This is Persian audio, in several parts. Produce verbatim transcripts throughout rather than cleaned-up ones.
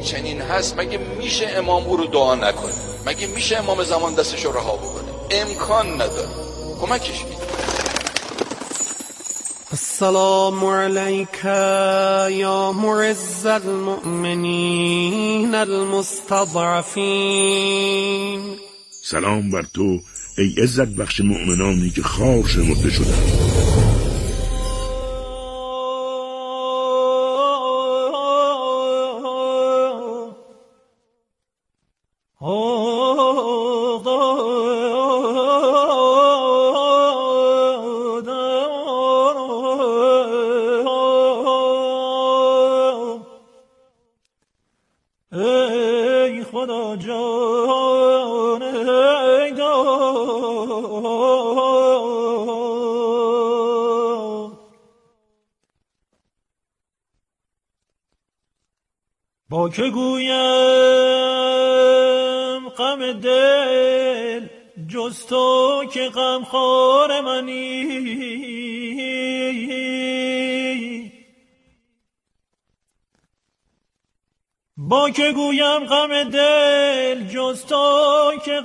چنین هست مگه میشه امام او رو دعا نکنه؟ مگه میشه امام زمان دستش رو رها بکنه؟ امکان نداره. کمکش میده. السلام علیک یا معز المؤمنین المستضعفین. سلام بر تو ای عزت بخش مؤمنانی که خار شمرده شدند. ای خدا جان ای داد، با که گویم غم دل جز تو که غمخوار منی. با که گویم غم دل جز تو که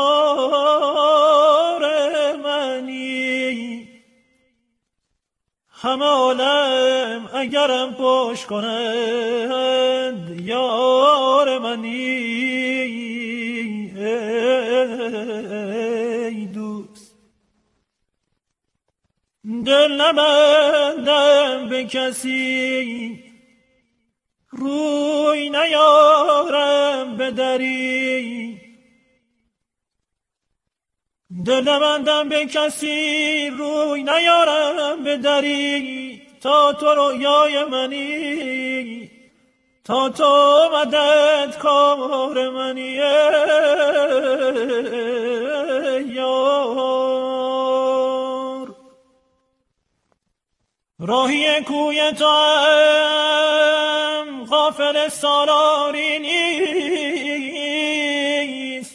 غمخوار منی. همه عالم اگرم پشت کنند یار منی. ای دوست دل نبندم به کسی، روی نیارم به دری. دل نبندم به کسی، روی نیارم به دری. تا تو رویای منی، تا تو مدد کار منی. یار راهی کوی تو هم غافل سالاری نیست.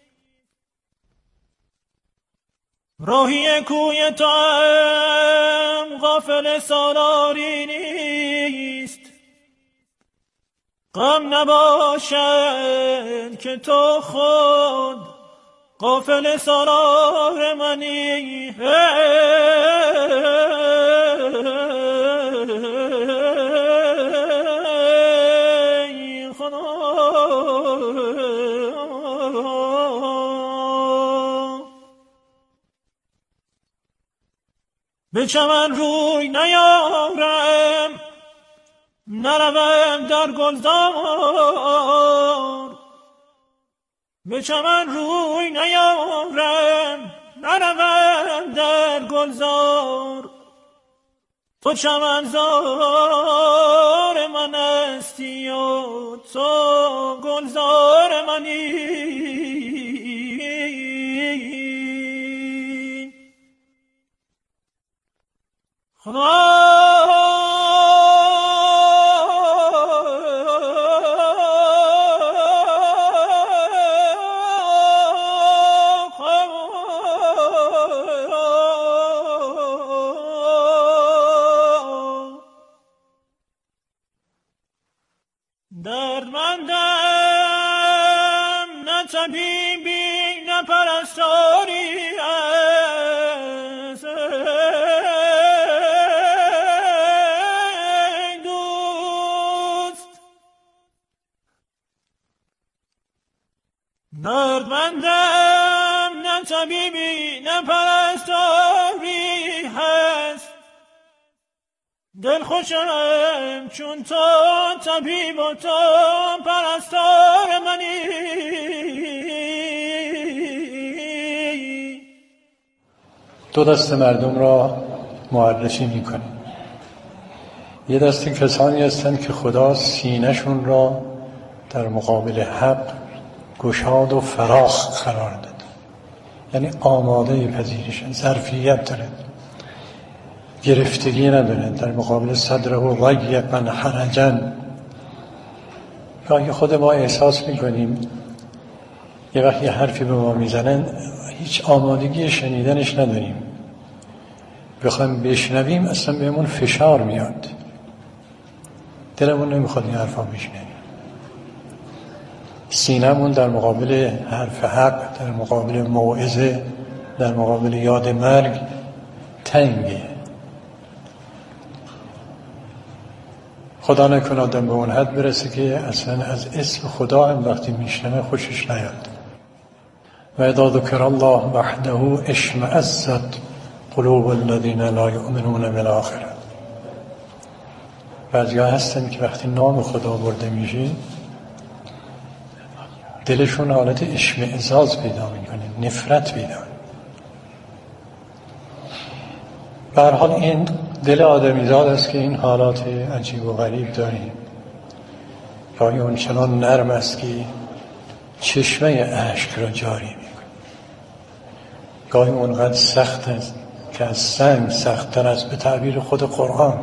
راهی کوی تو هم غافل سالاری نیست. غم نباشد که تو خود غافل سالار منی. به چمن روی نیارم، نروم در گلزار. به چمن روی نیارم، نروم در گلزار. تو چمنزار من هستی و تو گلزار منی. خدا دردمندم، نه طبیبی نه پرستاری است. ای دوست دردمندم، نه طبیبی نه پرستاری هست. دل خوشم چون تو طبیب و تو پرستار منی. دو دسته مردم را معرفی می‌کنیم. یه دسته کسانی هستند که خدا سینه‌شون را در مقابل حق گشاد و فراخ قرار داد، یعنی آماده پذیرشن، ظرفیت دارن، گرفتگی ندارن در مقابل صدره و ضیقا حرجا. گاهی خود ما احساس میکنیم یه وقت یه حرفی به ما میزنن هیچ آمادگی شنیدنش نداریم، بخوایم بشنویم اصلا بهمون فشار میاد، دلمون نمیخواد این حرفا بشنویم. سینمون در مقابل حرف حق، در مقابل موعظه، در مقابل یاد مرگ تنگه. خدا نکنه آدم به اون حد برسه که اصلا از اسم خدا هم وقتی میشنوه خوشش نیاد. و اذا ذکر الله وحده اشمئزت قلوب الذین لا یؤمنون بالآخرة. بعضی‌ها هستن که وقتی نام خدا برده میشه دلشون حالت اشمئزاز پیدا میکنه، نفرت پیدا. به هر حال این دل آدمیزاد است که این حالات عجیب و غریب داریم. گاهی اون چنان نرم است که چشمه اشک را جاری میکنه، گاهی اونقدر سخت است که از سنگ سخت‌تر است. به تعبیر خود قرآن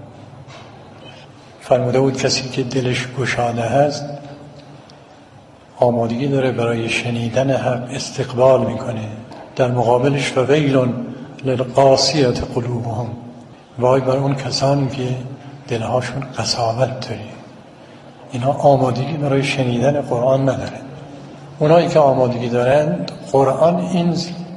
فرموده بود کسی که دلش گشاده هست آمادگی داره برای شنیدن حق، استقبال میکنه. در مقابلش فویل للقاسیة قلوبهم، وای بر اون کسانی که دلهاشون قساوت داره، اینا آمادگی برای شنیدن قرآن ندارن. اونایی که آمادگی دارن قرآن این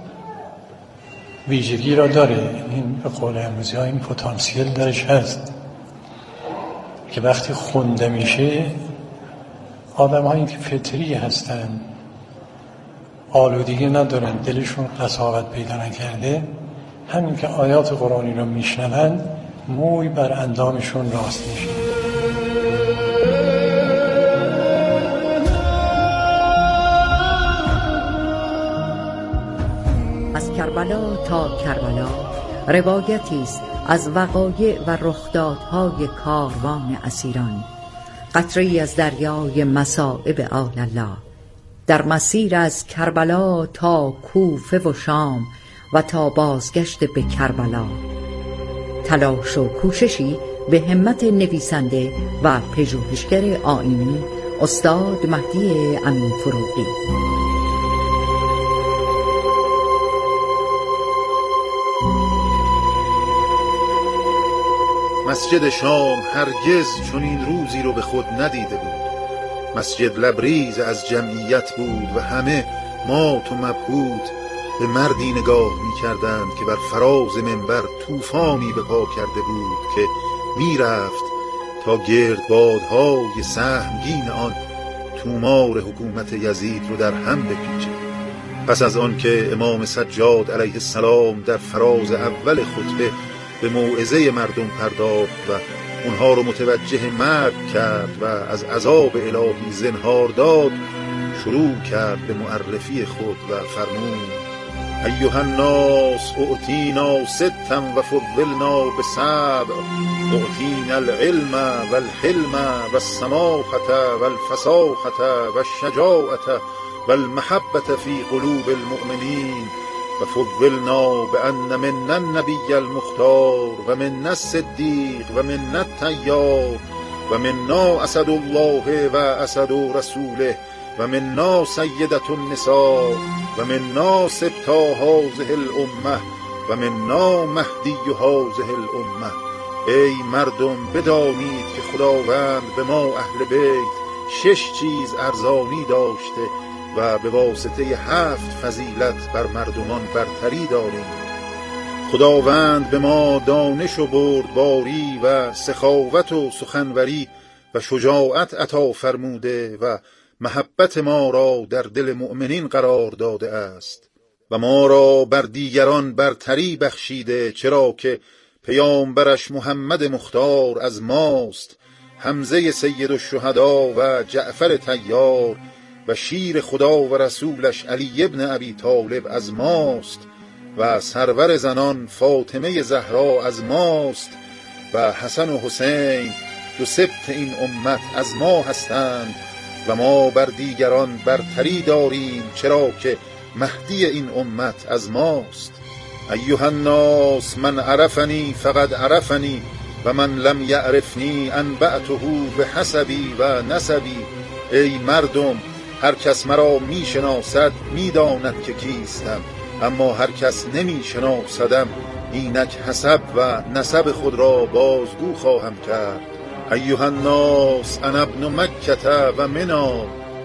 ویژگی را داره، این به قول امروزی ها این پتانسیل درش هست که وقتی خونده میشه آدم هایی که فطری هستن، آلودگی ندارن، دلشون قساوت پیدا نکرده، همین که آیات قرآنی رو میشنون موی بر اندامشون راست میشه. از کربلا تا کربلا روایتی است از وقایع و رخدادهای کاروان اسیران، قطره‌ای از دریای مصائب آل الله در مسیر از کربلا تا کوفه و شام و تا بازگشت به کربلا. تلاش و کوششی به همت نویسنده و پژوهشگر آیینی استاد مهدی امین فروغی. مسجد شام هرگز چون این روزی رو به خود ندیده بود. مسجد لبریز از جمعیت بود و همه مات و مبهوت به مردی نگاه می کردند که بر فراز منبر طوفانی به پا کرده بود که می رفت تا گردبادهای سهمگین آن تومار حکومت یزید رو در هم بپیچه. پس از آن که امام سجاد علیه السلام در فراز اول خطبه به موعظه مردم پرداخت و اونها رو متوجه مرگ کرد و از عذاب الهی زنهار داد، شروع کرد به معرفی خود و فرمود: ایها الناس اعطینا ستا و فضلنا بسبع، اعطینا العلم والحلم والسماحة والفصاحة والشجاعة والمحبة في قلوب المؤمنين، و فضلنا بأن منا النبي المختار و منا الصدیق و منا الطیار و منا اسد الله و اسد رسوله و منا سیدة النساء و منا سبطا هذه الامه و منا مهدی هذه الامه. ای مردم بدانید که خداوند به ما اهل بیت شش چیز ارزانی داشته و به واسطه هفت فضیلت بر مردمان برتری داریم. خداوند به ما دانش و بردباری و سخاوت و سخنوری و شجاعت عطا فرموده و محبت ما را در دل مؤمنین قرار داده است و ما را بر دیگران برتری بخشیده، چرا که پیامبرش محمد مختار از ماست، حمزه سید الشهدا و جعفر طیار و شیر خدا و رسولش علی ابن ابی طالب از ماست و سرور زنان فاطمه زهرا از ماست و حسن و حسین دو سبط این امت از ما هستند و ما بر دیگران برتری داریم، چرا که مهدی این امت از ماست. ایها الناس من عرفنی فقد عرفنی و من لم یعرفنی انبأته بحسبی و نسبی. ای مردم، هر کس مرا می شناسد می داند که کیستم، اما هر کس نمی شناسدم اینک حسب و نسب خود را بازگو خواهم کرد. ایها الناس انا ابن مکة و منا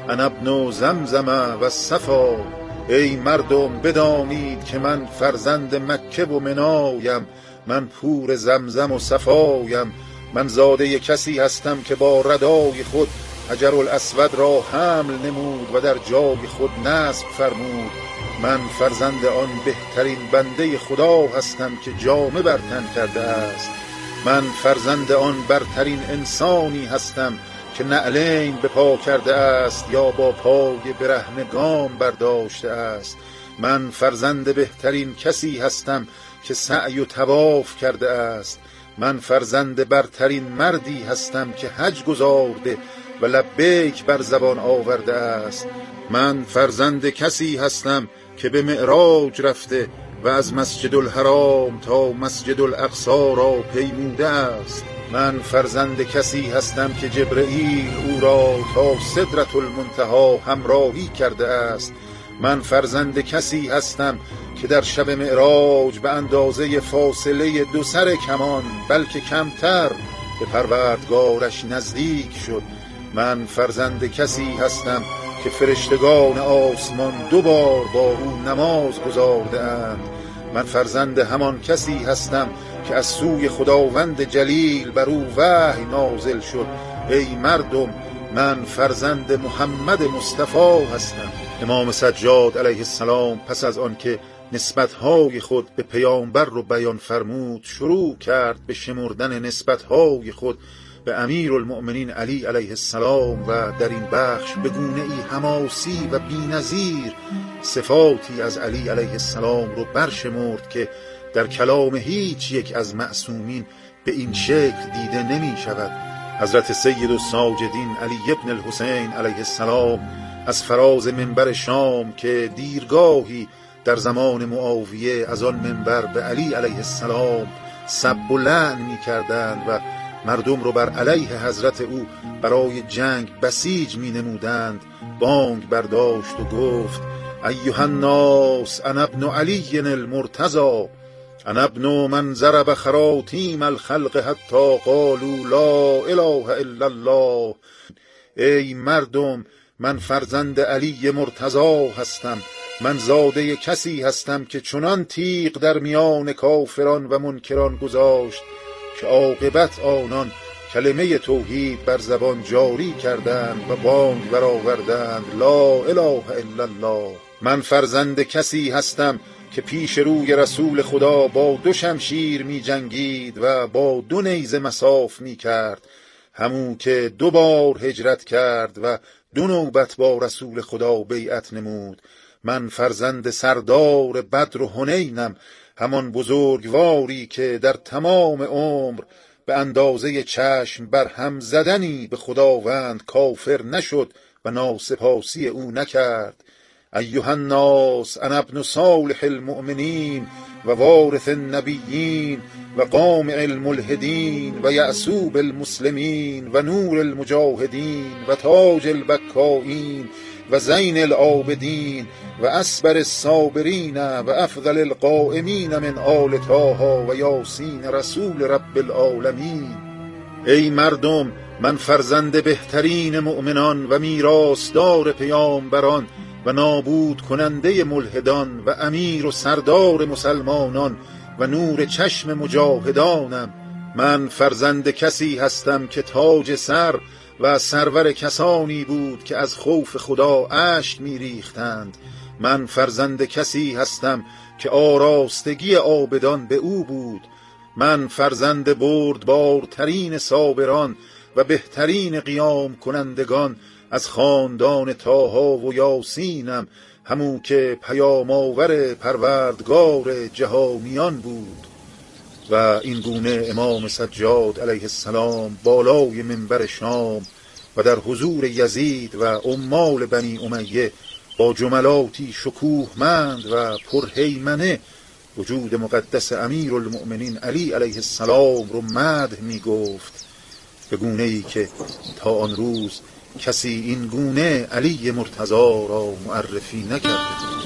انا ابن زمزم و صفا. ای مردم بدانید که من فرزند مکه و منایم، من پور زمزم و صفایم. من زاده کسی هستم که با ردای خود حجر الاسود را حمل نمود و در جای خود نصب فرمود. من فرزند آن بهترین بنده خدا هستم که جامه بر تن کرده است. من فرزند آن برترین انسانی هستم که نعلین به پا کرده است یا با پای برهنه گام برداشته است. من فرزند بهترین کسی هستم که سعی و طواف کرده است. من فرزند برترین مردی هستم که حج گزارده و لبیک بر زبان آورده است. من فرزند کسی هستم که به معراج رفته و از مسجد الحرام تا مسجد الاقصی را پیموده است. من فرزند کسی هستم که جبرئیل او را تا سدرة المنتهی همراهی کرده است. من فرزند کسی هستم که در شب معراج به اندازه فاصله دو سر کمان بلکه کمتر به پروردگارش نزدیک شد. من فرزند کسی هستم که فرشتگان آسمان دو بار با او نماز گزارده اند. من فرزند همان کسی هستم که از سوی خداوند جلیل بر او وحی نازل شد. ای مردم، من فرزند محمد مصطفی هستم. امام سجاد علیه السلام پس از آن که نسبت‌های خود به پیامبر رو بیان فرمود، شروع کرد به شمردن نسبت‌های خود به امیرالمؤمنین علی علیه السلام و در این بخش به گونه‌ای حماسی و بی‌نظیر صفاتی از علی علیه السلام رو برشمرد که در کلام هیچ یک از معصومین به این شکل دیده نمی شود. حضرت سید الساجدین علی ابن الحسین علیه السلام از فراز منبر شام که دیرگاهی در زمان معاویه از آن منبر به علی علیه السلام سب و لعن می کردند و مردم رو بر علیه حضرت او برای جنگ بسیج می نمودند، بانگ برداشت و گفت: ایها الناس انا ابن علی المرتضی، انا ابن من ضرب خراطیم الخلق حتی قالوا لا اله الا الله. ای مردم، من فرزند علی مرتضی هستم. من زاده کسی هستم که چنان تیغ در میان کافران و منکران گذاشت که عاقبت آنان کلمه توحید بر زبان جاری کردند و بانگ برآوردند لا اله الا الله. من فرزند کسی هستم که پیش روی رسول خدا با دو شمشیر می جنگید و با دو نیزه مصاف می کرد، همون که دو بار هجرت کرد و دو نوبت با رسول خدا بیعت نمود. من فرزند سردار بدر و حنینم، همان بزرگواری که در تمام عمر به اندازه چشم بر هم زدنی به خداوند کافر نشد و ناسپاسی او نکرد. ایها الناس انا ابن صالح المؤمنین و وارث النبیین و قامع الملحدین و یعصوب المسلمین و نور المجاهدین و تاج البکائین و زین العابدین و اسبر الصابرین و افضل القائمین من آل طه و یاسین رسول رب العالمین. ای مردم، من فرزند بهترین مؤمنان و میراثدار پیامبران و نابود کننده ملحدان و امیر و سردار مسلمانان و نور چشم مجاهدانم. من فرزند کسی هستم که تاج سر و سرور کسانی بود که از خوف خدا اشک می‌ریختند. من فرزند کسی هستم که آراستگی عابدان به او بود. من فرزند بردبارترین صابران و بهترین قیام کنندگان از خاندان طه و یاسینم، همون که پیام آور پروردگار جهانیان بود. و این گونه امام سجاد علیه السلام بالای منبر شام و در حضور یزید و عمال بنی امیه با جملاتی شکوهمند و پرهیمنه وجود مقدس امیرالمؤمنین علی علیه السلام رو مدح می گفت، به گونه ای که تا آن روز کسی این گونه علی مرتضی را معرفی نکرده.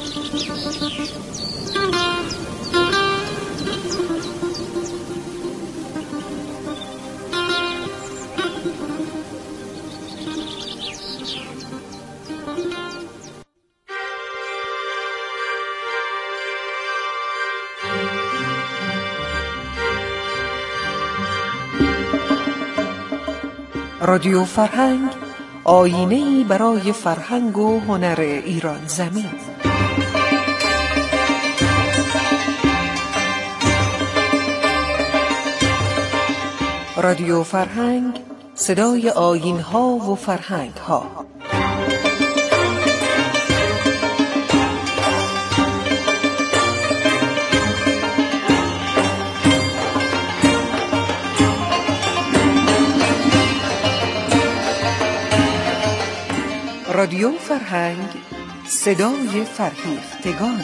رادیو فرهنگ، آیینه‌ای برای فرهنگ و هنر ایران زمین. رادیو فرهنگ، صدای آیین‌ها و فرهنگ‌ها. رادیو فرهنگ، صدای فرهیختگان.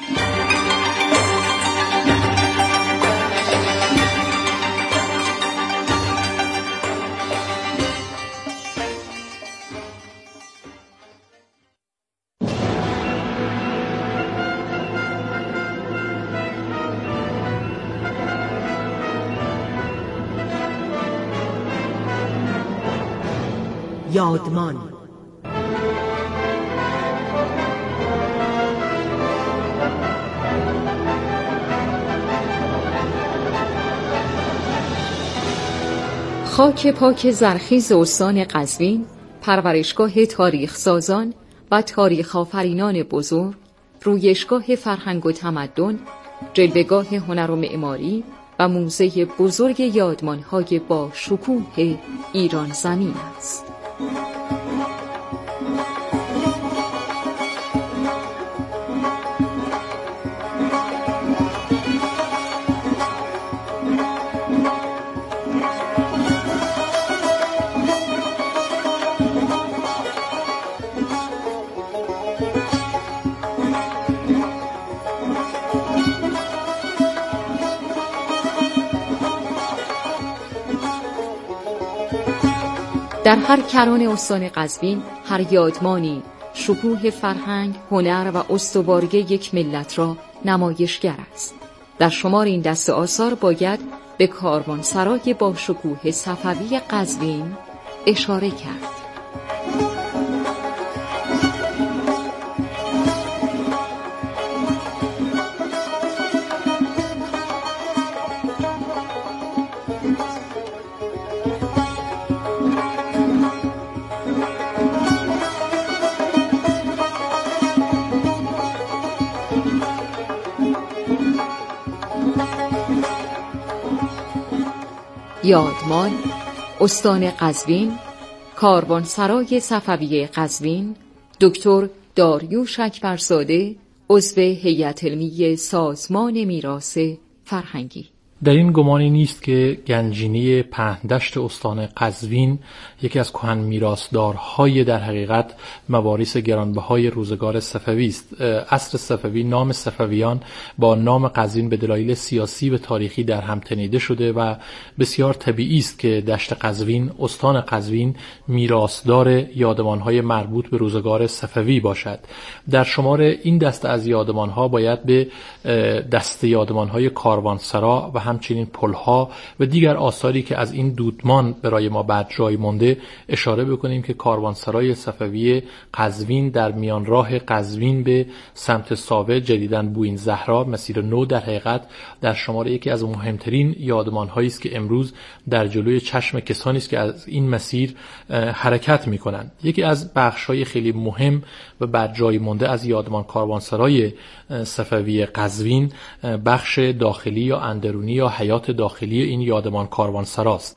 یادمان. خاک پاک زرخیز استان قزوین، پرورشگاه تاریخ سازان و تاریخ آفرینان بزرگ، رویشگاه فرهنگ و تمدن، جلوه‌گاه هنر و معماری و موزه بزرگ یادمان‌های با شکوه ایران زمین است. در هر کران استان قزوین، هر یادمانی شکوه فرهنگ، هنر و استوارگی یک ملت را نمایشگر است. در شمار این دست آثار باید به کاروانسرای با شکوه صفوی قزوین اشاره کرد. یادمان، استان قزوین، کاروانسرای صفوی قزوین، دکتر داریوش اکبرزاده، عضو هیئت علمی سازمان میراث فرهنگی. در این گمانی نیست که گنجینه پهندشت استان قزوین یکی از کهن میراثدارهای در حقیقت مواریث گرانبهای روزگار صفوی است. عصر صفوی، نام صفویان با نام قزوین به دلایل سیاسی و تاریخی در هم تنیده شده و بسیار طبیعی است که دشت قزوین، استان قزوین، میراثدار یادمانهای مربوط به روزگار صفوی باشد. در شمار این دسته از یادمانها باید به دسته یادمانهای کاروانسرا و همچنین پلها و دیگر آثاری که از این دودمان برای ما بعد جای مانده اشاره بکنیم که کاروانسرای صفوی قزوین در میان راه قزوین به سمت ساوه، جدیداً بوین زهرا، مسیر نو در حقیقت در شمار یکی از مهمترین یادمان‌هایی است که امروز در جلوی چشم کسانی است که از این مسیر حرکت می‌کنند. یکی از بخش‌های خیلی مهم و بعد جای مانده از یادمان کاروانسرای صفوی قزوین بخش داخلی یا اندرونی یا حیات داخلی این یادمان کاروانسراست.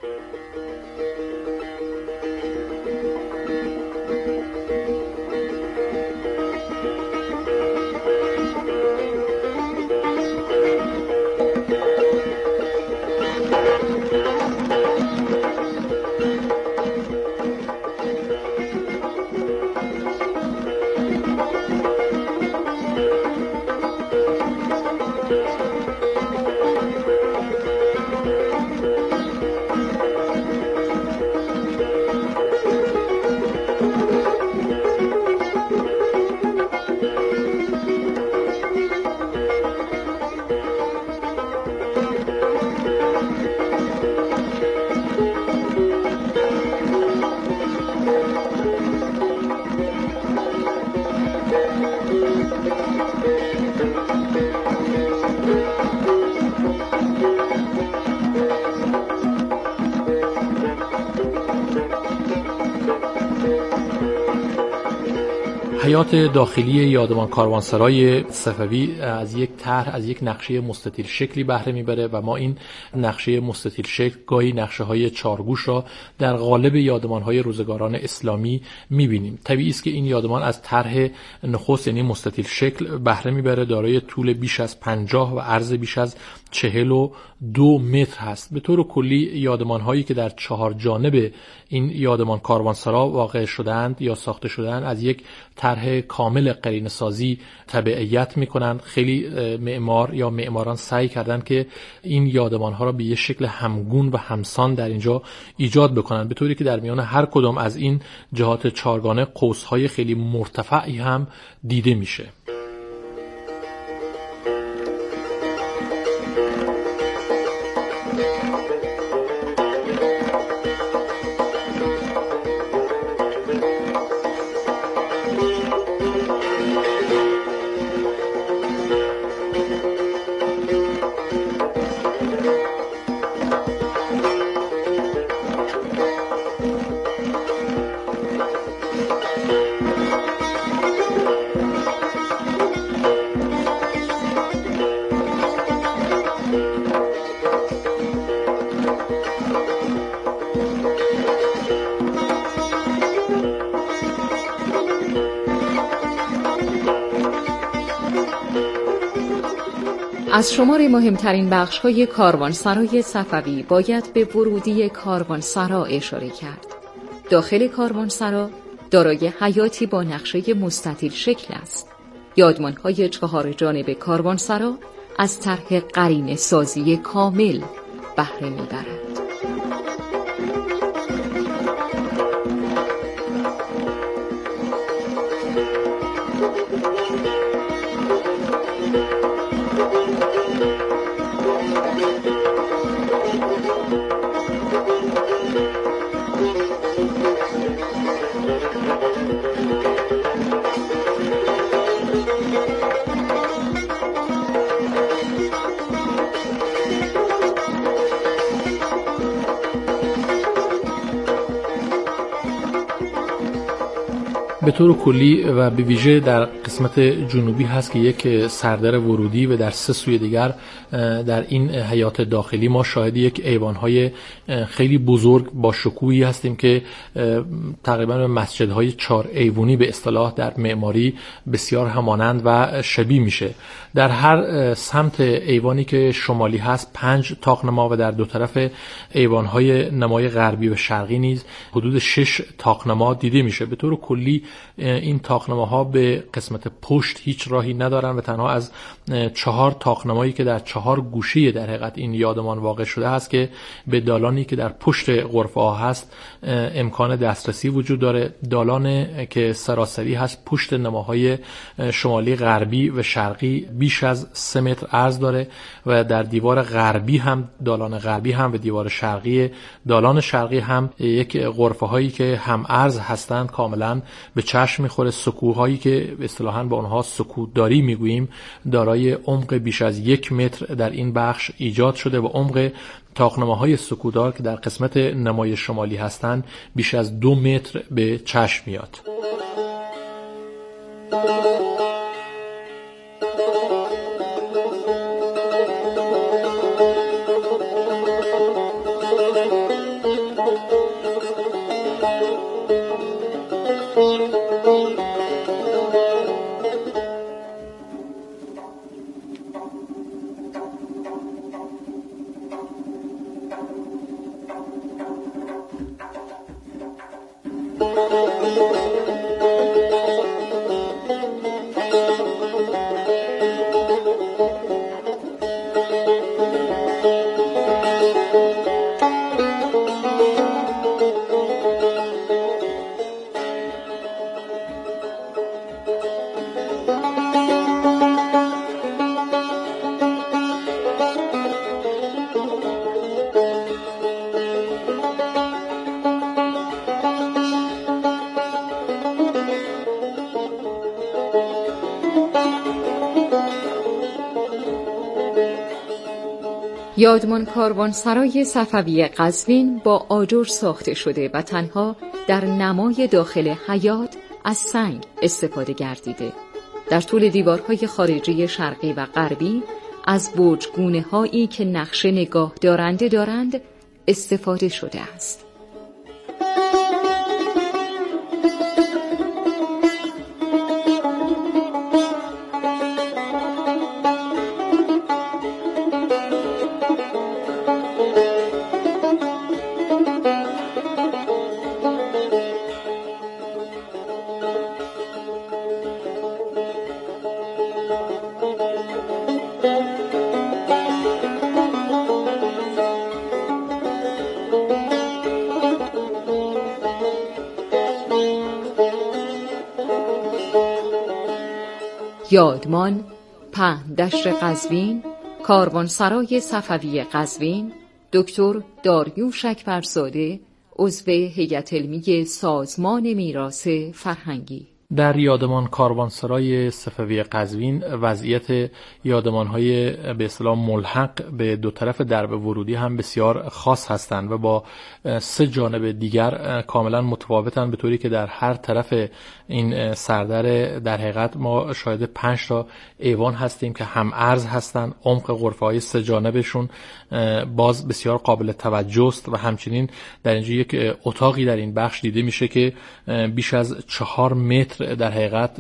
حیات داخلی یادمان کاروانسرای صفوی از یک طرح، از یک نقشه مستطیل شکلی بهره میبره و ما این نقشه مستطیل شکل گاهی نقشه های چارگوش را در قالب یادمان های روزگاران اسلامی میبینیم. طبیعی است که این یادمان از طرح نخست یعنی مستطیل شکل بهره میبره، دارای طول بیش از پنجاه و عرض بیش از چهل و دو متر هست. به طور کلی یادمان هایی که در چهار جانب این یادمان کاروانسرا واقع شدند یا ساخته شدند از یک طرح کامل قرینه سازی تبعیت میکنند. خیلی معمار یا معماران سعی کردند که این یادمان ها را به یک شکل همگون و همسان در اینجا ایجاد بکنند، به طوری که در میان هر کدام از این جهات چارگانه قوس های خیلی مرتفعی هم دیده میشه. از شمار مهمترین بخش‌های کاروانسرای صفوی باید به ورودی کاروانسرا اشاره کرد. داخل کاروانسرا دارای حیاتی با نقشه مستطیل شکل است. یادمان‌های چهار جانب کاروانسرا از طرح قرینه سازی کامل بهره می‌برند. به طور کلی و به ویژه در قسمت جنوبی هست که یک سردر ورودی و در سه سوی دیگر در این حیات داخلی ما شاهد یک ایوان‌های خیلی بزرگ با شکوهی هستیم که تقریبا به مسجدهای چهار ایوانی به اصطلاح در معماری بسیار همانند و شبیه میشه. در هر سمت ایوانی که شمالی هست پنج طاق‌نما و در دو طرف ایوان‌های نمای غربی و شرقی نیز حدود شش طاق‌نما دیده میشه. به طور کلی این طاق‌نماها به قسمت پشت هیچ راهی ندارن و تنها از چهار طاق‌نمایی که در چهار گوشه در حقیقت این یادمان واقع شده هست که به دالانی که در پشت غرفه ها هست امکان دسترسی وجود داره. دالان که سراسری هست پشت نماهای شمالی غربی و شرقی بیش از سه متر عرض داره و در دیوار غربی هم دالان غربی هم و دیوار شرقی دالان شرقی هم یک غرفه هایی که هم عرض هستند کاملا به چشم میخوره. سکوه هایی که به اصطلاحاً با اونها سکوداری میگوییم دارای عمق بیش از یک متر در این بخش ایجاد شده و عمق طاق‌نماهای سکودار که در قسمت نمای شمالی هستند بیش از دو متر به چشم میاد. یادمان کاروانسرای صفوی قزوین با آجر ساخته شده و تنها در نمای داخل حیات از سنگ استفاده گردیده. در طول دیوارهای خارجی شرقی و غربی از برجگونه هایی که نقشه نگاه دارنده دارند استفاده شده است. یادمان، پهندشت قزوین، کاروانسرای صفوی قزوین، دکتر داریوش اکبرزاده، عضو هیئت علمی سازمان میراث فرهنگی. در یادمان کاروانسرای صفوی قزوین وضعیت یادمان‌های به اصطلاح ملحق به دو طرف درب ورودی هم بسیار خاص هستند و با سه جانب دیگر کاملا متفاوتند، به طوری که در هر طرف این سردر در حقیقت ما شاهد پنج تا ایوان هستیم که هم عرض هستند. عمق غرفه‌های سه جانبشون باز بسیار قابل توجه است و همچنین در اینجا یک اتاقی در این بخش دیده میشه که بیش از چهار متر در حقیقت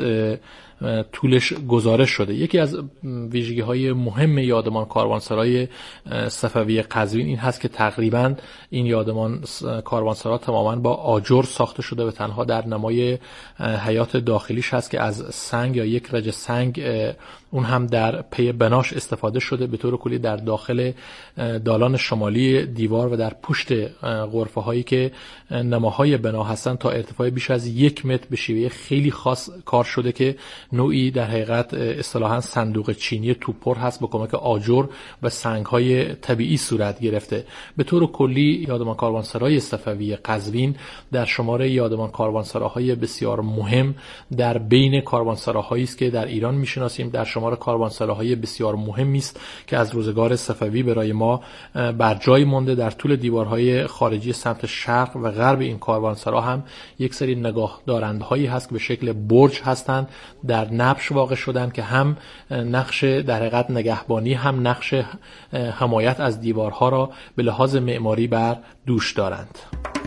طولش گزارش شده. یکی از ویژگی‌های مهم یادمان کاروانسرای صفوی قزوین این هست که تقریباً این یادمان کاروانسرا تماماً با آجر ساخته شده و تنها در نمای حیات داخلیش هست که از سنگ یا یک رج سنگ اون هم در پی بناش استفاده شده. به طور کلی در داخل دالان شمالی دیوار و در پشت غرفه هایی که نماهای بنا هستن تا ارتفاع بیش از یک متر به شیوه خیلی خاص کار شده که نوعی در حقیقت اصطلاحاً صندوق چینی توپر هست با کمک آجر و سنگ های طبیعی صورت گرفته. به طور کلی یادمان کاروانسرای صفوی قزوین در شمار یادمان کاروانسراهای بسیار مهم در بین کاروانسراهایی است که در ایران میشناسیم. در شمار کاروانسراهای بسیار مهمی است که از روزگار صفوی برای ما بر جای مانده. در طول دیوارهای خارجی سمت شرق و غرب این کاروانسرا هم یک سری نگاه دارندهایی هست که به شکل برج هستند، در نبش واقع شدن که هم نقش در حقیقت نگهبانی هم نقش حمایت از دیوارها را به لحاظ معماری بر دوش دارند.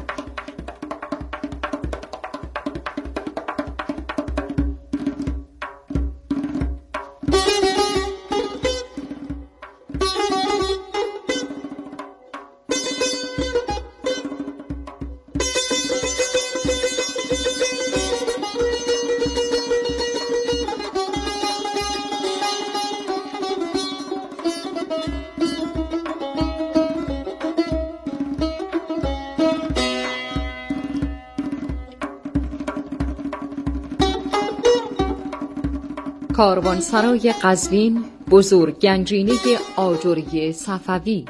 کاروانسرای قزوین، بزرگ گنجینه آجری صفوی.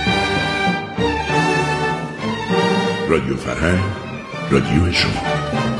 رادیو فرهنگ، رادیو شما.